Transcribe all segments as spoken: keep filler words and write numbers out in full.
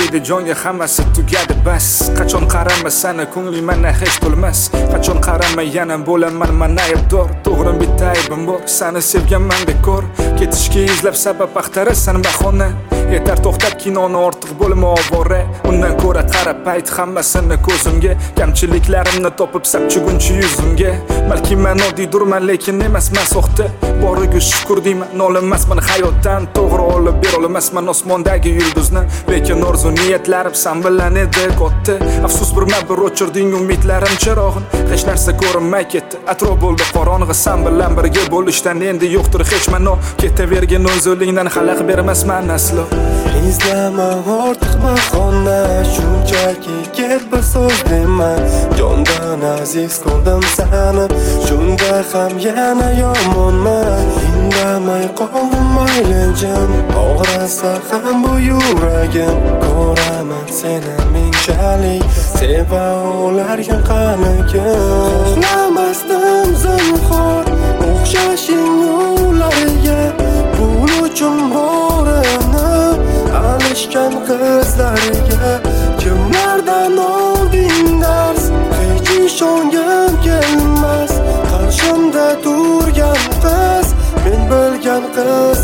tegdi jonga hammasi tugadi bas. Qachon qarama sana ko'ngling mana hech to'lmas. Qachon qarama yana bo'laman mana aybdor. To'g'ri bitta aybim bor, seni sevganman bekor. Ketishga izlab sabab axtarasan bahona. Yetar to'xtat kinoni ortiq bo'lma ovora. Undan ko'ra qarab payt hammasini ko'zimga. Kamchiliklarimni topib sapchigunchi yuzimga. Balki men oddiydirman lekin emasman soxta. Boriga shukr deyman, nolimasman hayotdan. To'g'ri olib bera olmasman osmondagi yulduzni. Lekin orzu niyatlarim sen bilan edi katta. Afsus birma bir o'chirding umidlarim chirog'in. Hech narsa ko'rinmay ketdi. Atrof bo'ldi qorong'i, sen bilan birga bo'lishdan endi yo'qdir hech ma'no. Ketavergan o'zlingdan xalaq bermasman aslo. İzlama ortiq bahona, shunchaki ket bir so'z dema. Jondan aziz ko'rdim seni, shunda ham yana yomonman. Indamay qoldim maylinjam, og'rasa ham bu yuragim. Ko'raman seni menchalik, seva olargan qanikim. Xohlamasdim zinhor, o'xshashing ularga. Pul uchun borini alishgan qizlarga. Kimlardan olding dars, hech ishongim kelmas. Qarshimda turgan qiz men bilgan qiz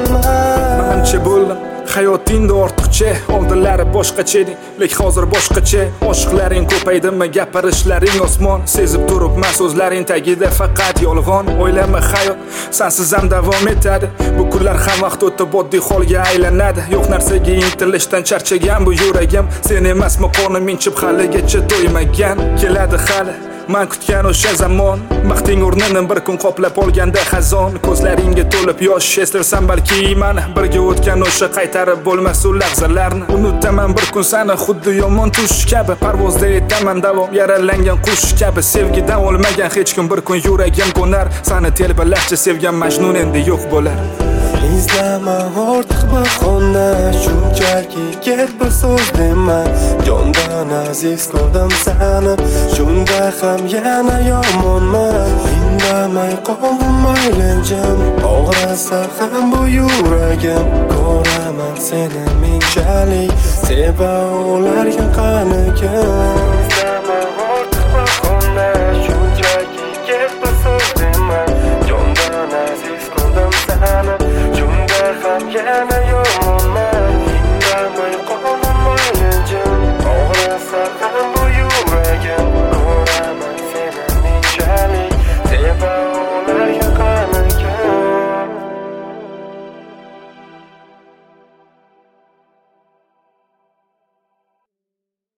emas. Mancha bo'ldim hayotingda ortiqcha, oldinlari boshqacha eding, lek hozir boshqacha. Oshiqlaring ko'paydimi, gapirishlaring osmon. Sezib turibman so'zlaring tagida faqat yolg'on. O'ylama hayot sensiz ham davom etadi. Bu kunlar ham vaqt o'tib oddiy holga aylanadi. Yo'q narsaga intilishdan charchagan bu yuragim. Sen emasmi qonim minchib haligacha to'ymagan. Keladi hali men kutgan o'sha zamon. Baxting o'rnini bir kun qoplab olganda xazon. Ko'zlaringga to'lib yosh, eslarsan balki meni. Birga o'tgan o'sha qaytarib bo'lmas u lahzalarni. Unutaman bir kun seni xuddi yomon tush kabi. Parvozda etaman davom yaralangan qush kabi. Sevgidan o'lmagan hech kim bir kun yuragim qo'nar. Seni telbalashcha sevgan Majnun endi yo'q bo'lar. İzlama ortiq bahona, shunchaki ket bir so'z dema. Jondan aziz ko'rdim seni, shunda ham yana yomonman. Indamay qoldim maylinjam, og'rasa ham bu yuragim. Ko'raman seni menchalik, seva olargan qanikim.